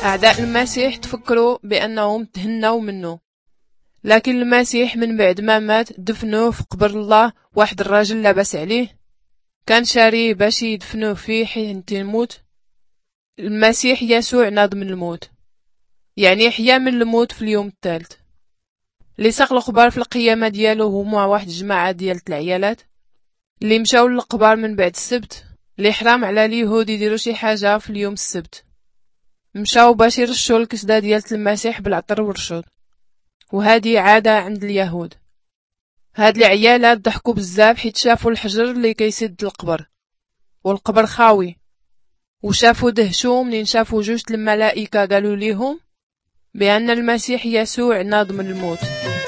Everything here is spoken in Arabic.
أعداء المسيح تفكروا بأنهم تهنوا منه، لكن المسيح من بعد ما مات دفنوه في قبر الله. واحد الراجل لاباس عليه كان شاريه باش يدفنوه فيه حين يموت. المسيح يسوع ناض من الموت، يعني حيا من الموت في اليوم الثالث. اللي ساق القبار في القيامة ديالو هما واحد الجماعة ديال العيالات اللي مشاو للقبار من بعد السبت، اللي حرام على اليهود يديروا شي حاجة في اليوم السبت. مشاو باش يرشوا الكسدة ديال المسيح بالعطر والرشود، وهذه عادة عند اليهود. هاد العيالات ضحكوا بزاف حيت شافوا الحجر اللي كيسد القبر والقبر خاوي، وشافوا دهشوا منين شافوا جوج الملائكة قالوا ليهم بأن المسيح يسوع ناض من الموت.